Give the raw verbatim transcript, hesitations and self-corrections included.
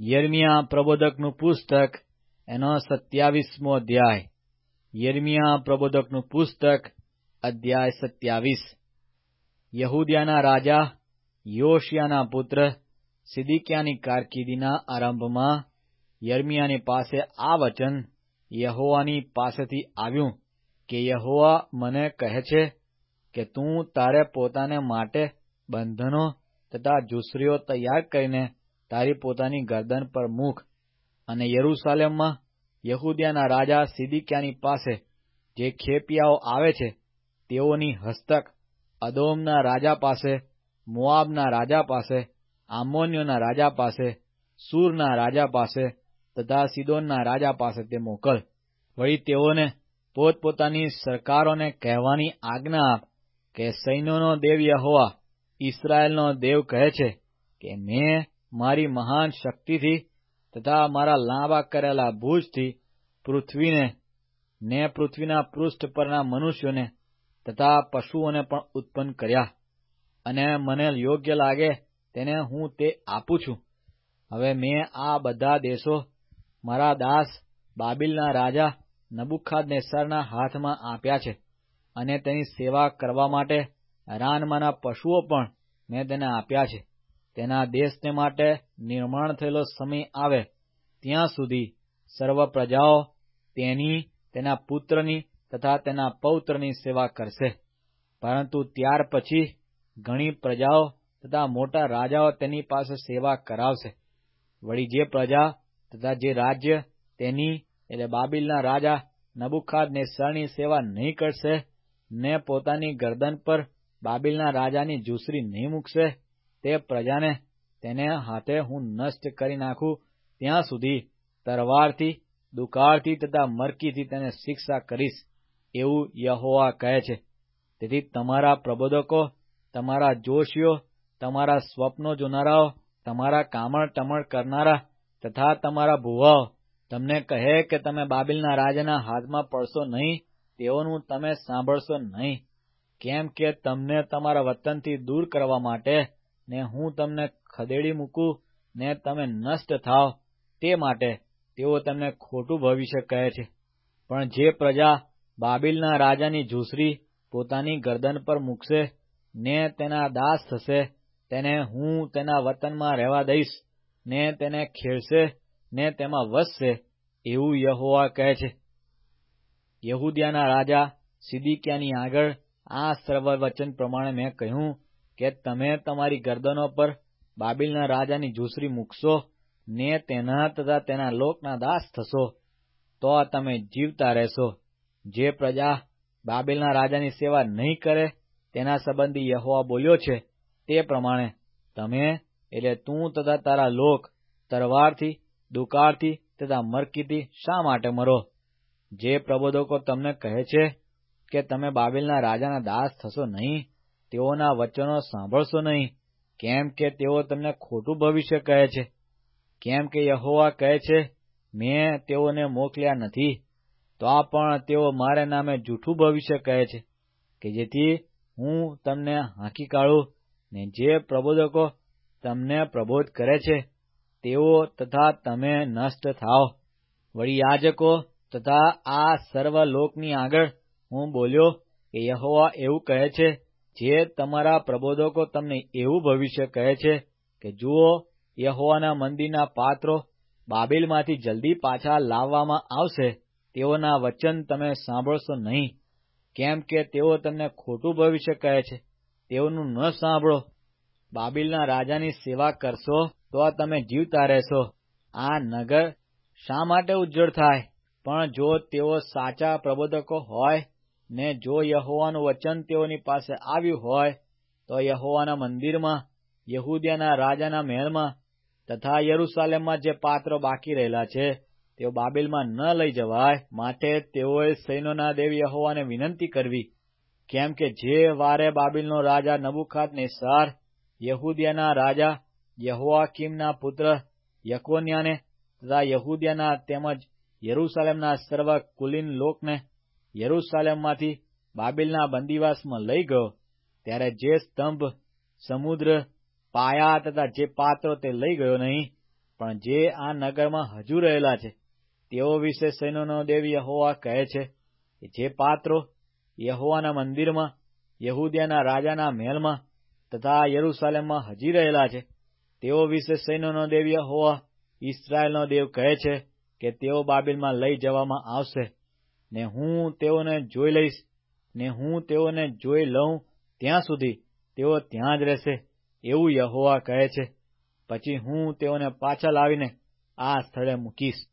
યિર્મયાહ પ્રબોધકનું પુસ્તક એનો સત્યાવીસમો અધ્યાય. યિર્મયાહ પ્રબોધકનું પુસ્તક અધ્યાય સત્યાવીસ. યહૂદિયાના રાજા યોશિયાના પુત્ર સિદકિયાની કારકિર્દીના આરંભમાં યિર્મયાહની પાસે આ વચન યહોવાની પાસેથી આવ્યું કે યહોવા મને કહે છે કે તું તારે પોતાને માટે બંધનો તથા ઝૂંસરીઓ તૈયાર કરીને તારી પોતાની ગરદન પર મૂક, અને યરૂશાલેમમાં યહૂદિયાના રાજા સિદકિયાની પાસે જે ખેપિયાઓ આવે છે તેઓની હસ્તક અદોમના રાજા પાસે, મોઆબના રાજા પાસે, આમોનીયોના રાજા પાસે, સૂરના રાજા પાસે તથા સીદોનના રાજા પાસે તે મોકલ. વળી તેઓને પોતપોતાની સરકારોને કહેવાની આજ્ઞા આપ કે સૈન્યોનો દેવ યહોવા, ઇસ્રાયેલનો દેવ કહે છે કે મેં મારી મહાન શક્તિથી તથા મારા લાંબા કરેલા ભુજથી પૃથ્વીને ને પૃથ્વીના પૃષ્ઠ પરના મનુષ્યોને તથા પશુઓને પણ ઉત્પન્ન કર્યા, અને મને યોગ્ય લાગે તેને હું તે આપું છું. હવે મેં આ બધા દેશો મારા દાસ બાબિલના રાજા નબુખાદનેસ્સરના હાથમાં આપ્યા છે, અને તેની સેવા કરવા માટે રાનમાંના પશુઓ પણ મેં તેને આપ્યા છે. તેના દેશને માટે નિર્માણ થયેલો સમય આવે ત્યાં સુધી સર્વ પ્રજાઓ તેની, તેના પુત્રની તથા તેના પૌત્રની સેવા કરશે. પરંતુ ત્યાર પછી ઘણી પ્રજાઓ તથા મોટા રાજાઓ તેની પાસે સેવા કરાવશે. વળી જે પ્રજા તથા જે રાજ્ય તેની એટલે બાબિલના રાજા નબુખાદનેસ્સરની સેવા નહીં કરશે ને પોતાની ગરદન પર બાબિલના રાજાની ઝૂંસરી નહીં મૂકશે, તે પ્રજાને તેને હાથે હું નષ્ટ કરી નાખું ત્યાં સુધી તરવારથી, દુકાળથી તથા મરકીથી તેને શિક્ષા કરીશ, એવું યહોવા કહે છે. તેથી તમારા પ્રબોધકો, તમારા જોશીઓ, તમારા સ્વપ્નો જોનારાઓ, તમારા કામણ ટમણ કરનારા તથા તમારા ભુવાઓ તમને કહે કે તમે બાબિલના રાજાના હાથમાં પડશો નહીં, તેઓનું તમે સાંભળશો નહીં. કેમ કે તમને તમારા વતનથી દૂર કરવા માટે ને હું તમને ખદેડી મૂકું ને તમે નષ્ટ થાવ તે માટે તેઓ તમને ખોટું ભવિષ્ય કહે છે. પણ જે પ્રજા બાબિલના રાજાની ઝૂંસરી પોતાની ગરદન પર મૂકશે ને તેના દાસ થશે, તેને હું તેના વતનમાં રહેવા દઈશ ને તેને ખેડશે ને તેમાં વસશે, એવું યહોવા કહે છે. યહૂદિયાના રાજા સિદકિયાની આગળ આ સર્વ વચન પ્રમાણે મેં કહ્યું કે તમે તમારી ગરદનો પર બાબિલના રાજાની ઝૂંસરી મૂકશો ને તેના તથા તેના લોકના દાસ થશો, તો તમે જીવતા રહેશો. જે પ્રજા બાબિલના રાજાની સેવા નહીં કરે તેના સંબંધી યહોવા બોલ્યો છે તે પ્રમાણે તમે એટલે તું તથા તારા લોક તરવારથી, દુકાળથી તથા મરકીથી શા માટે મરો? જે પ્રબોધકો તમને કહે છે કે તમે બાબિલના રાજાના દાસ થશો નહીં, તેઓના વચનો સાંભળશો નહીં, કેમ કે તેઓ તમને ખોટું ભવિષ્ય કહે છે. કેમ કે યહોવા કહે છે, મેં તેઓને મોકલ્યા નથી, તો આ પણ તેઓ મારે નામે જૂઠું ભવિષ્ય કહે છે, કે જેથી હું તમને હાંકી કાઢું. ને જે પ્રબોધકો તમને પ્રબોધ કરે છે તેઓ તથા તમે નષ્ટ થાઓ. વળી યાજકો તથા આ સર્વ લોકની આગળ હું બોલ્યો કે યહોવા એવું કહે છે, જે તમારા પ્રબોધકો તમને એવું ભવિષ્ય કહે છે કે જુઓ, યહોવાના મંદિરના પાત્રો બાબેલમાંથી જલ્દી પાછા લાવવામાં આવશે, તેઓના વચન તમે સાંભળશો નહીં. કેમ કે તેઓ તમને ખોટું ભવિષ્ય કહે છે, તેઓનું ન સાંભળો. બાબિલના રાજાની સેવા કરશો તો તમે જીવતા રહેશો. આ નગર શા માટે ઉજ્જળ થાય? પણ જો તેઓ સાચા પ્રબોધકો હોય ને જો યહોવાનું વચન તેઓની પાસે આવ્યું હોય, તો યહોવાના મંદિરમાં, યહૂદિયાના રાજાના મહેલમાં તથા યરૂશાલેમમાં જે પાત્રો બાકી રહેલા છે તેઓ બાબેલમાં ન લઈ જવાય. માટે તેઓએ સૈન્યોના દેવ યહોવાને વિનંતી કરવી. કેમ કે જે વારે બાબેલનો રાજા નબુખાદનેસ્સર યહૂદિયાના રાજા યહોયાકીમના પુત્ર યકોન્યાને તથા યહૂદિયાના તેમજ યરૂશાલેમના સર્વ કુલીન લોકને યરૂશાલેમમાંથી બાબેલના બંદીવાસમાં લઈ ગયો, ત્યારે જે સ્તંભ, સમુદ્ર, પાયા તથા જે પાત્રો તે લઈ ગયો નહીં, પણ જે આ નગરમાં હજુ રહેલા છે તેઓ વિશે સૈન્યોનો દેવ યહોવા કહે છે કે જે પાત્રો યહોવાના મંદિરમાં, યહૂદિયાના રાજાના મહેલમાં તથા યરૂશાલેમમાં હજી રહેલા છે તેઓ વિશે સૈન્યોનો દેવ યહોવા, ઇસ્રાયેલનો દેવ કહે છે કે તેઓ બાબેલમાં લઈ જવામાં આવશે, ને હું તેઓને જોઈ લઈશ, ને હું તેઓને જોઈ લઉં ત્યાં સુધી તેઓ ત્યાં જ રહેશે, એવું યહોવા કહે છે. પછી હું તેઓને પાછા લાવીને આ સ્થળે મૂકીશ.